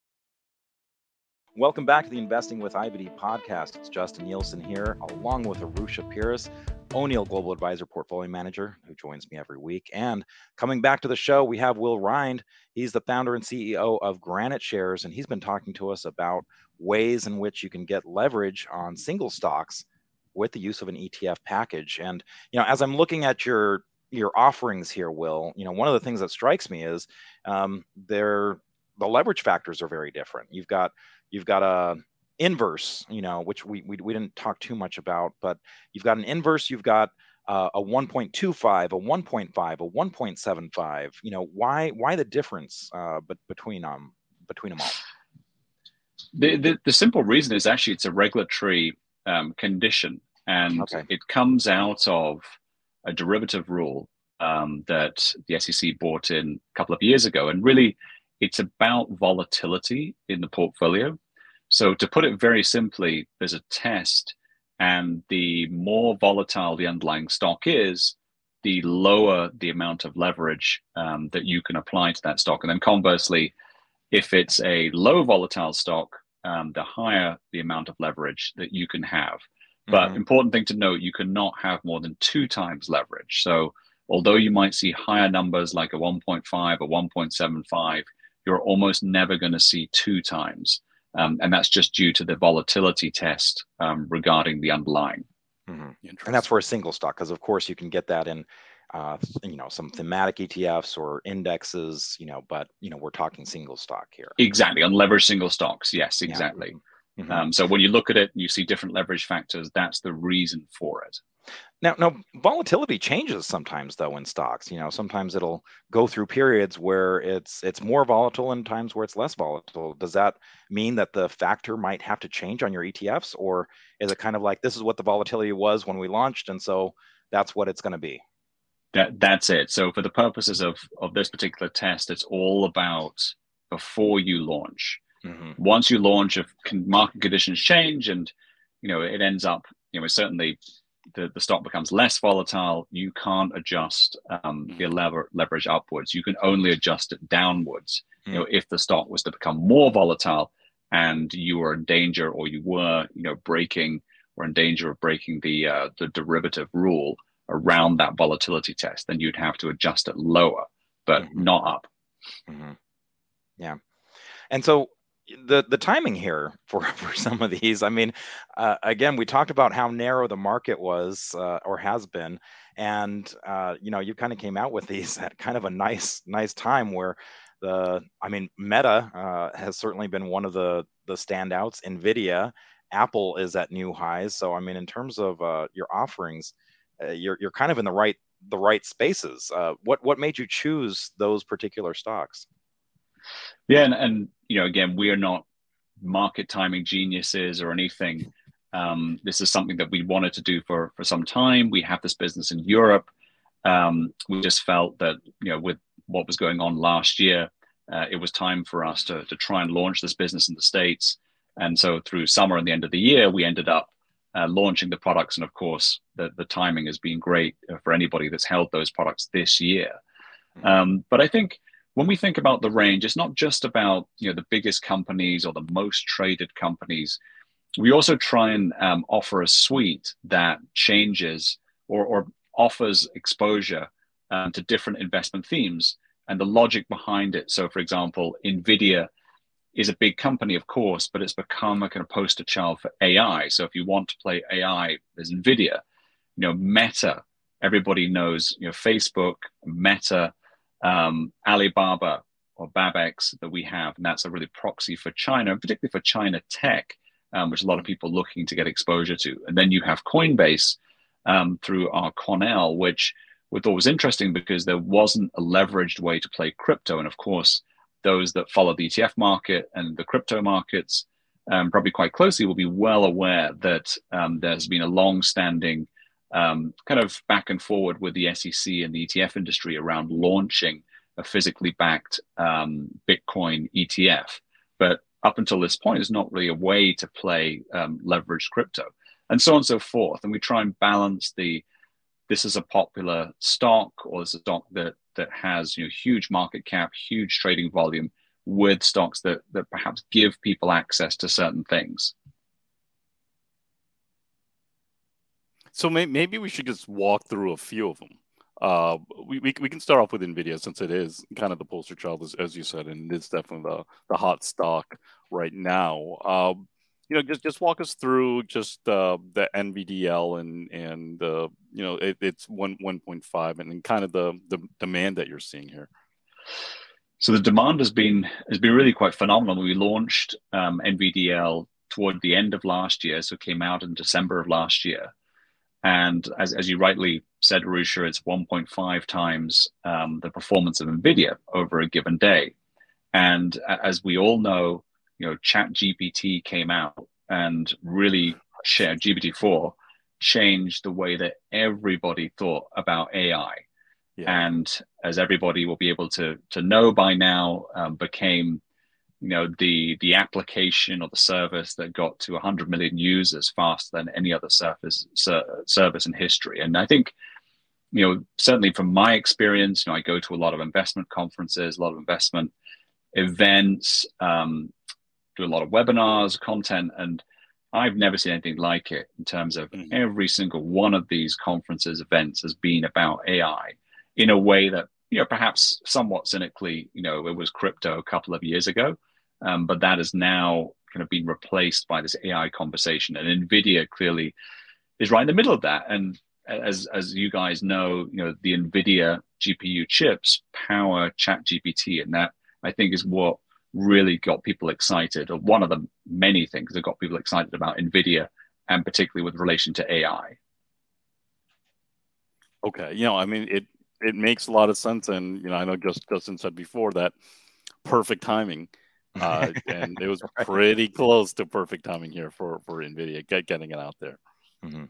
Welcome back to the Investing with I B D podcast. It's Justin Nielsen here, along with Arusha Pires, O'Neill Global Advisor Portfolio Manager, who joins me every week. And coming back to the show, we have Will Rind. He's the founder and C E O of Granite Shares, and he's been talking to us about ways in which you can get leverage on single stocks with the use of an E T F package. And, you know, as I'm looking at your your offerings here, Will, you know, one of the things that strikes me is um, they're the leverage factors are very different. You've got you've got a inverse, you know, which we, we we didn't talk too much about, but you've got an inverse, you've got uh, a one point two five, a one point five, a one point seven five. You know, why why the difference uh, but between um between them all? The, the the simple reason is actually it's a regulatory um, condition, and okay. it comes out of a derivative rule um, that the S E C brought in a couple of years ago, and really it's about volatility in the portfolio. So to put it very simply, there's a test, and the more volatile the underlying stock is, the lower the amount of leverage um, that you can apply to that stock. And then conversely, if it's a low volatile stock, um, the higher the amount of leverage that you can have. Mm-hmm. But important thing to note, you cannot have more than two times leverage. So although you might see higher numbers like a one point five or one point seven five, you're almost never going to see two times. Um, and that's just due to the volatility test um, regarding the underlying. Mm-hmm. And that's for a single stock, because of course you can get that in, uh, you know, some thematic E T Fs or indexes, you know, but, you know, we're talking single stock here. Exactly. On leveraged single stocks. Yes, exactly. Mm-hmm. Um, so when you look at it, you see different leverage factors. That's the reason for it. Now, now volatility changes sometimes, though, in stocks. You know, sometimes it'll go through periods where it's it's more volatile and times where it's less volatile. Does that mean that the factor might have to change on your E T Fs, or is it kind of like this is what the volatility was when we launched, and so that's what it's going to be? That that's it. So for the purposes of of this particular test, it's all about before you launch. Mm-hmm. Once you launch, if market conditions change, and you know it ends up, you know, certainly. The, the stock becomes less volatile, you can't adjust um, mm-hmm. the lever, leverage upwards. You can only adjust it downwards. Mm-hmm. You know, if the stock was to become more volatile and you were in danger, or you were, you know, breaking or in danger of breaking the uh, the derivative rule around that volatility test, then you'd have to adjust it lower, but mm-hmm. not up. Mm-hmm. Yeah, and so. The the timing here for, for some of these, I mean, uh, again, we talked about how narrow the market was uh, or has been, and uh, you know, you kind of came out with these at kind of a nice nice time where the, I mean, Meta uh, has certainly been one of the the standouts. Nvidia, Apple is at new highs. So I mean, in terms of uh, your offerings, uh, you're you're kind of in the right the right spaces. Uh, what what made you choose those particular stocks? Yeah, and, and you know, again, we are not market timing geniuses or anything. Um, this is something that we wanted to do for for some time. We have this business in Europe. Um, we just felt that, you know, with what was going on last year, uh, it was time for us to to try and launch this business in the States. And so through summer and the end of the year, we ended up uh, launching the products. And of course, the the timing has been great for anybody that's held those products this year. Um, but I think. When we think about the range, it's not just about, you know, the biggest companies or the most traded companies. We also try and um, offer a suite that changes or, or offers exposure um, to different investment themes and the logic behind it. So, for example, Nvidia is a big company, of course, but it's become a kind of poster child for A I. So if you want to play A I, there's Nvidia. You know, Meta, everybody knows, you know, Facebook, Meta, um, Alibaba or Babex that we have, and that's a really proxy for China, and particularly for China tech, um, which a lot of people are looking to get exposure to. And then you have Coinbase um, through our Cornell, which we thought was interesting because there wasn't a leveraged way to play crypto. And of course, those that follow the E T F market and the crypto markets um, probably quite closely will be well aware that um, there's been a long-standing Um, kind of back and forward with the S E C and the E T F industry around launching a physically backed um, Bitcoin E T F. But up until this point, there's not really a way to play um, leveraged crypto, and so on and so forth. And we try and balance the, this is a popular stock, or this is a stock that that has, you know, huge market cap, huge trading volume, with stocks that that perhaps give people access to certain things. So may, maybe we should just walk through a few of them. Uh, we, we we can start off with Nvidia, since it is kind of the poster child, as, as you said, and it's definitely the, the hot stock right now. Um, you know, just just walk us through just uh, the N V D L and and uh, you know it, it's one one point five and, and kind of the the demand that you're seeing here. So the demand has been has been really quite phenomenal. We launched um, N V D L toward the end of last year, so it came out in December of last year. And as, as you rightly said, Arusha, it's one point five times um, the performance of NVIDIA over a given day. And as we all know, you know, ChatGPT came out and really shared G P T four changed the way that everybody thought about A I. Yeah. And as everybody will be able to to know by now, um, became, you know, the the application or the service that got to one hundred million users faster than any other service ser- service in history. And I think, you know, certainly from my experience, you know, I go to a lot of investment conferences, a lot of investment events, um, do a lot of webinars, content, and I've never seen anything like it in terms of mm-hmm. every single one of these conferences, events has been about A I in a way that, you know, perhaps somewhat cynically, you know, it was crypto a couple of years ago. Um, but that has now kind of been replaced by this A I conversation, and NVIDIA clearly is right in the middle of that. And as as you guys know, you know, the NVIDIA G P U chips power ChatGPT, and that I think is what really got people excited, or one of the many things that got people excited about NVIDIA, and particularly with relation to A I. Okay, you know, I mean, it it makes a lot of sense, and you know, I know just Justin said before that perfect timing, uh, and it was Right. pretty close to perfect timing here for for NVIDIA get, getting it out there. Mm-hmm.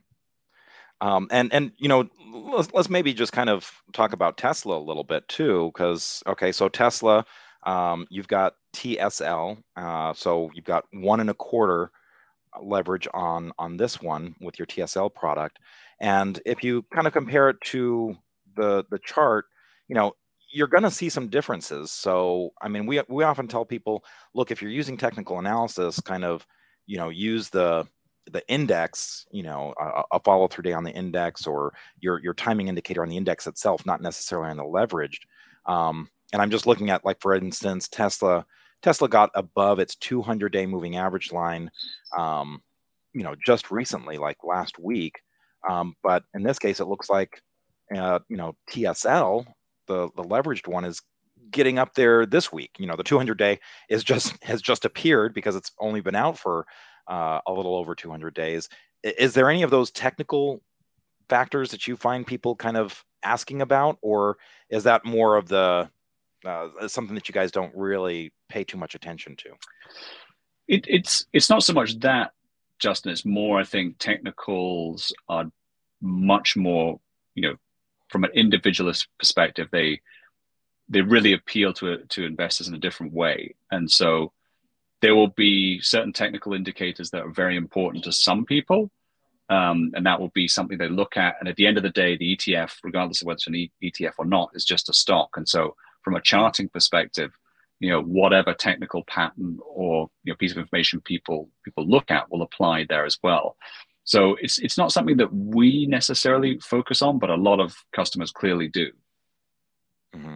Um, and and you know, let's, let's maybe just kind of talk about Tesla a little bit too, because okay, so Tesla, um, you've got T S L, uh, so you've got one and a quarter leverage on on this one with your T S L product, and if you kind of compare it to the the chart, you know, you're going to see some differences. So I mean, we we often tell people, look, if you're using technical analysis, kind of, you know, use the the index, you know, a, a follow through day on the index, or your your timing indicator on the index itself, not necessarily on the leveraged. Um, and I'm just looking at, like, for instance, Tesla. Tesla got above its two hundred day moving average line, um, you know, just recently, like last week. Um, but in this case, it looks like, uh, you know, T S L, the the leveraged one, is getting up there this week. You know, the two hundred day is just has just appeared because it's only been out for uh, a little over two hundred days. Is there any of those technical factors that you find people kind of asking about, or is that more of the uh, something that you guys don't really pay too much attention to? It, it's it's not so much that, Justin. It's more, I think, technicals are much more, you know, from an individualist perspective, they they really appeal to to investors in a different way. And so there will be certain technical indicators that are very important to some people, um, and that will be something they look at. And at the end of the day, the E T F, regardless of whether it's an e- ETF or not, is just a stock. And so from a charting perspective, you know, whatever technical pattern or, you know, piece of information people people look at will apply there as well. So it's it's not something that we necessarily focus on, but a lot of customers clearly do. Mm-hmm.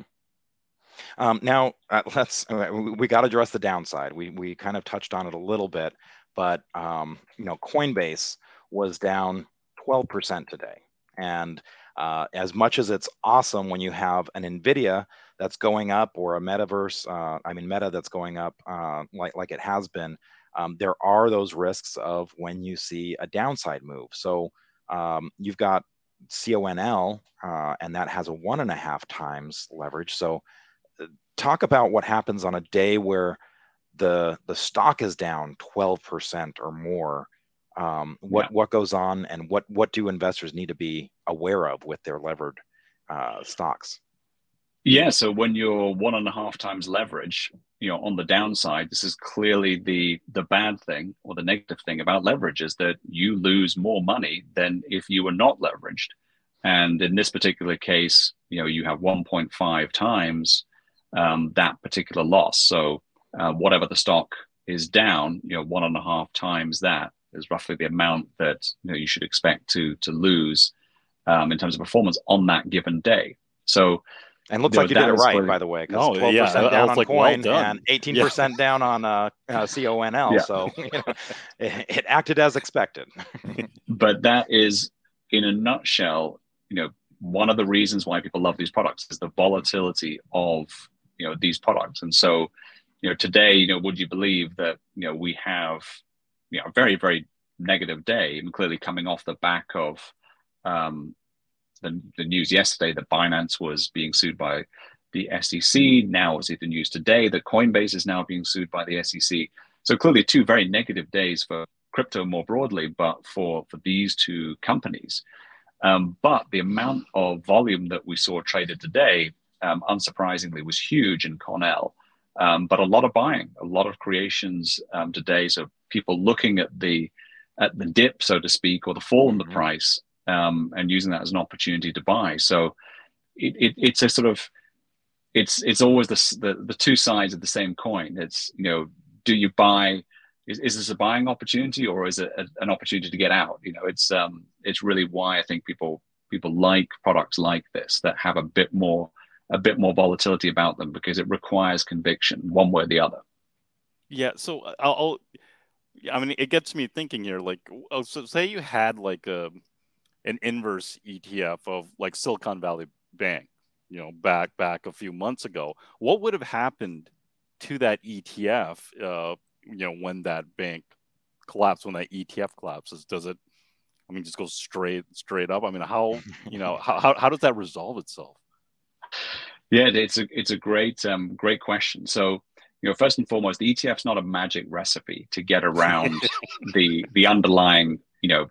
Um, now, uh, let's uh, we, we got to address the downside. We we kind of touched on it a little bit, but um, you know, Coinbase was down twelve percent today, and uh, as much as it's awesome when you have an NVIDIA that's going up, or a metaverse, uh, I mean Meta, that's going up, uh, like like it has been, um, there are those risks of when you see a downside move. So um, you've got C O N L, uh, and that has a one and a half times leverage. So talk about what happens on a day where the the stock is down twelve percent or more. Um, what yeah. what goes on, and what what do investors need to be aware of with their levered uh, stocks? Yeah, so when you're one and a half times leverage, you know, on the downside, this is clearly the the bad thing, or the negative thing about leverage, is that you lose more money than if you were not leveraged. And in this particular case, you know, you have one point five times um, that particular loss. So uh, whatever the stock is down, you know, one and a half times that is roughly the amount that, you know, you should expect to to lose um, in terms of performance on that given day. So, and looks you know, like you did it right, clearly, by the way, because no, twelve percent yeah, down on like, Coin, well and eighteen percent yeah. down on uh, uh, C O N L. Yeah. So you know, it, it acted as expected. But that is, in a nutshell, you know, one of the reasons why people love these products is the volatility of, you know, these products. And so, you know, today, you know, would you believe that, you know, we have, you know, a very, very negative day, and clearly coming off the back of um, the, the news yesterday that Binance was being sued by the S E C. Now it's the news today that Coinbase is now being sued by the S E C. So clearly two very negative days for crypto more broadly, but for, for these two companies. Um, but the amount of volume that we saw traded today, um, unsurprisingly, was huge in Cornell. Um, but a lot of buying, a lot of creations um, today. So people looking at the at the dip, so to speak, or the fall in the mm-hmm. price, um, and using that as an opportunity to buy. So it, it, it's a sort of it's it's always the, the the two sides of the same coin. It's, you know, do you buy? Is, is this a buying opportunity, or is it a, an opportunity to get out? You know, it's um, it's really why I think people people like products like this that have a bit more a bit more volatility about them, because it requires conviction one way or the other. Yeah. So I'll, I'll I mean, it gets me thinking here. Like, oh, so say you had like a an inverse E T F of like Silicon Valley Bank, you know, back back a few months ago. What would have happened to that E T F, uh, you know, when that bank collapses, when that E T F collapses, does it, I mean, just go straight straight up? I mean, how, you know, how, how, how does that resolve itself? Yeah, it's a it's a great um, great question. So, you know, first and foremost, the E T F's not a magic recipe to get around the the underlying, you know,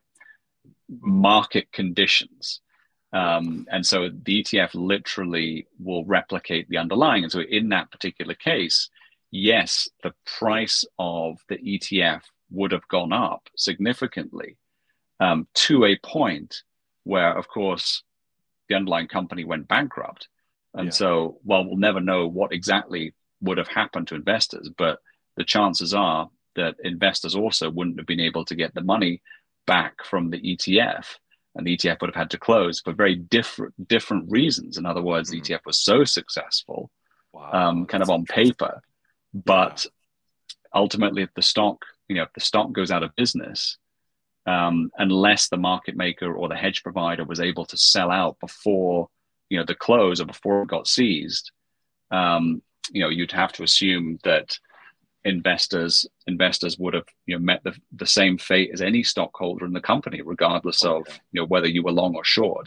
market conditions. Um, and so the E T F literally will replicate the underlying. And so in that particular case, yes, the price of the E T F would have gone up significantly um, to a point where, of course, the underlying company went bankrupt. And yeah. so, while we'll never know what exactly would have happened to investors, but the chances are that investors also wouldn't have been able to get the money back from the E T F, and the E T F would have had to close for very different different reasons. In other words, mm-hmm. the E T F was so successful, wow, um, kind of on paper, but yeah. ultimately, if the stock, you know, if the stock goes out of business, um, unless the market maker or the hedge provider was able to sell out before, you know, the close or before it got seized, um, you know, you'd have to assume that investors investors would have, you know, met the, the same fate as any stockholder in the company, regardless okay. of, you know, whether you were long or short.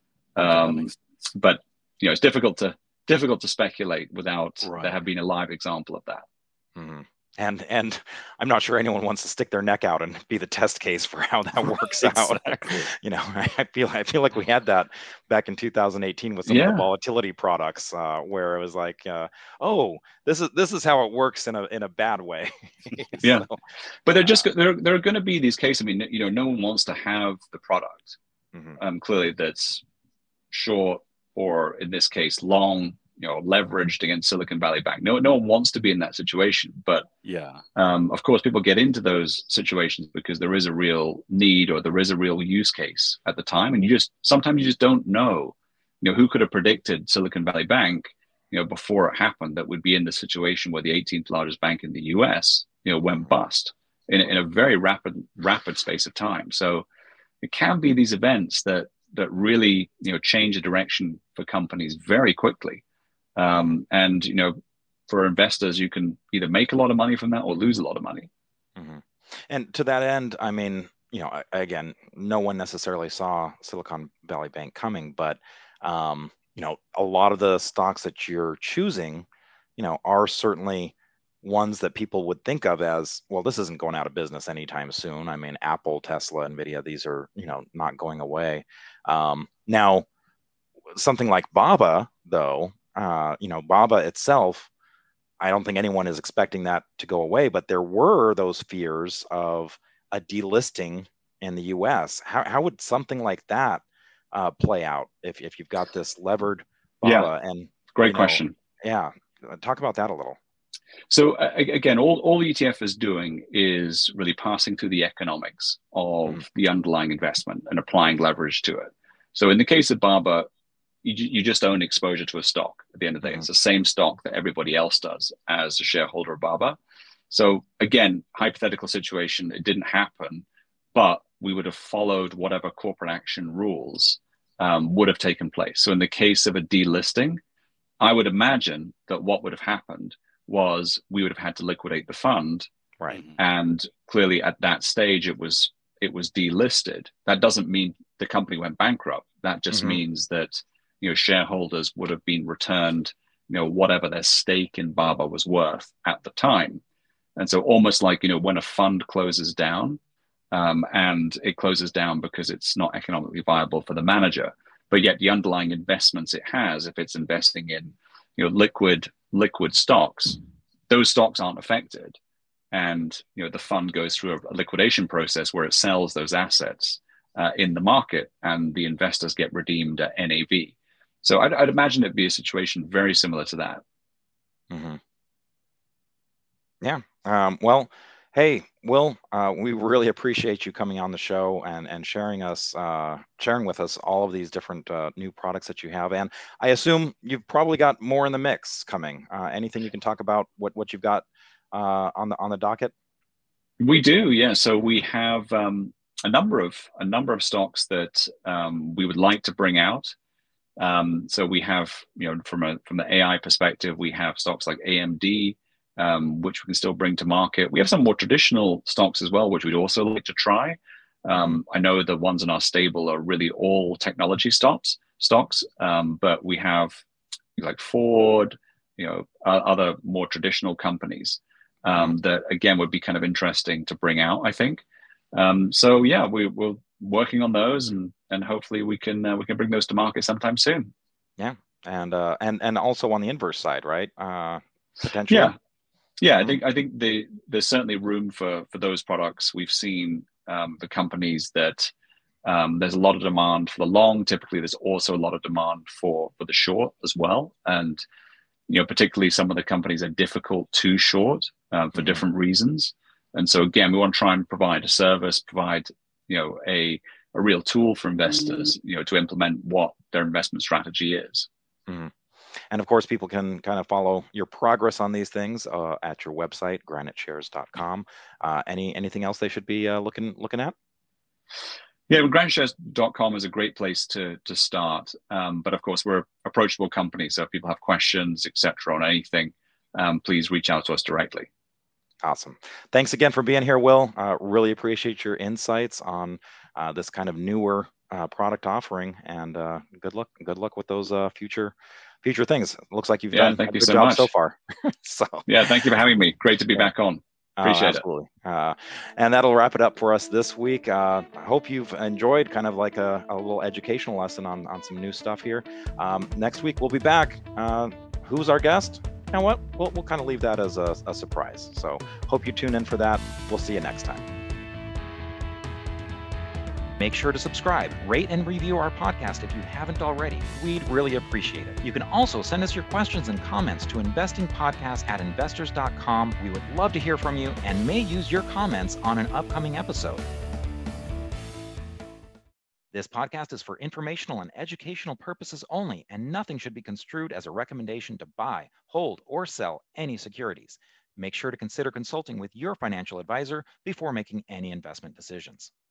Um, but you know, it's difficult to difficult to speculate without right. there have been a live example of that. Mm-hmm. And and I'm not sure anyone wants to stick their neck out and be the test case for how that works exactly. out. You know, I feel I feel like we had that back in two thousand eighteen with some yeah. of the volatility products, uh, where it was like, uh, oh, this is this is how it works in a in a bad way. so, yeah, but they're just there. There are going to be these cases. I mean, you know, no one wants to have the product, mm-hmm. um, clearly that's short or in this case long, you know, leveraged against Silicon Valley Bank. No, no one wants to be in that situation. But yeah, um, of course, people get into those situations because there is a real need or there is a real use case at the time, and you just sometimes you just don't know. You know, who could have predicted Silicon Valley Bank, you know, before it happened, that would be in the situation where the eighteenth largest bank in the U S, you know, went bust in in a very rapid rapid space of time. So it can be these events that that really, you know, change the direction for companies very quickly. Um, and, you know, for investors, you can either make a lot of money from that or lose a lot of money. Mm-hmm. And to that end, I mean, you know, again, no one necessarily saw Silicon Valley Bank coming, but, um, you know, a lot of the stocks that you're choosing, you know, are certainly ones that people would think of as, well, this isn't going out of business anytime soon. I mean, Apple, Tesla, Nvidia, these are, you know, not going away. Um, now, something like Baba, though, Uh, you know, Baba itself, I don't think anyone is expecting that to go away, but there were those fears of a delisting in the U S. How how would something like that uh, play out if, if you've got this levered Baba? Yeah, and great you know, question. Yeah, talk about that a little. So uh, again, all, all the E T F is doing is really passing through the economics of mm. the underlying investment and applying leverage to it. So in the case of Baba, You, you just own exposure to a stock at the end of the day. Mm-hmm. It's the same stock that everybody else does as a shareholder of Baba. So again, hypothetical situation, it didn't happen, but we would have followed whatever corporate action rules um, would have taken place. So in the case of a delisting, I would imagine that what would have happened was we would have had to liquidate the fund. Right. And clearly at that stage, it was it was delisted. That doesn't mean the company went bankrupt. That just mm-hmm. means that, you know, shareholders would have been returned, you know, whatever their stake in Baba was worth at the time. And so almost like, you know, when a fund closes down um, and it closes down because it's not economically viable for the manager, but yet the underlying investments it has, if it's investing in, you know, liquid, liquid stocks, those stocks aren't affected. And, you know, the fund goes through a liquidation process where it sells those assets uh, in the market and the investors get redeemed at N A V. So I'd, I'd imagine it'd be a situation very similar to that. Mm-hmm. Yeah. Um, well, hey, Will, uh, we really appreciate you coming on the show and and sharing us uh, sharing with us all of these different uh, new products that you have. And I assume you've probably got more in the mix coming. Uh, anything you can talk about what what you've got uh, on the on the docket? We do, yeah. So we have um, a number of a number of stocks that um, we would like to bring out. Um, so we have, you know, from a from the A I perspective, we have stocks like A M D, um, which we can still bring to market. We have some more traditional stocks as well, which we'd also like to try. Um, I know the ones in our stable are really all technology stocks, stocks, um, but we have like Ford, you know, uh, other more traditional companies um, that again would be kind of interesting to bring out, I think. Um, so yeah, we, we're working on those, and and hopefully we can uh, we can bring those to market sometime soon. Yeah, and uh, and and also on the inverse side, right? Uh, potentially. Yeah, yeah. Mhm. I think I think the, there's certainly room for for those products. We've seen um, the companies that um, there's a lot of demand for the long. Typically, there's also a lot of demand for for the short as well, and you know, particularly some of the companies are difficult to short uh, for Mhm. different reasons. And so again, we want to try and provide a service, provide you know a a real tool for investors, you know, to implement what their investment strategy is. Mhm. And of course, people can kind of follow your progress on these things uh, at your website, granite shares dot com. Uh, any anything else they should be uh, looking looking at? Yeah, well, granite shares dot com is a great place to to start. Um, but of course, we're an approachable company, so if people have questions, et cetera, on anything, um, please reach out to us directly. Awesome. Thanks again for being here, Will. Uh, really appreciate your insights on uh, this kind of newer uh, product offering, and uh, good luck. Good luck with those uh, future future things. Looks like you've Yeah, done thank a you good so job much. so far. so Yeah, thank you for having me. Great to be yeah. back on. Oh, Appreciate it. absolutely. Uh, and that'll wrap it up for us this week. Uh, I hope you've enjoyed kind of like a, a little educational lesson on, on some new stuff here. Um, next week, we'll be back. Uh, who's our guest? You know what? We'll, we'll kind of leave that as a, a surprise. So hope you tune in for that. We'll see you next time. Make sure to subscribe, rate, and review our podcast if you haven't already. We'd really appreciate it. You can also send us your questions and comments to investingpodcast at investors dot com. We would love to hear from you and may use your comments on an upcoming episode. This podcast is for informational and educational purposes only, and nothing should be construed as a recommendation to buy, hold, or sell any securities. Make sure to consider consulting with your financial advisor before making any investment decisions.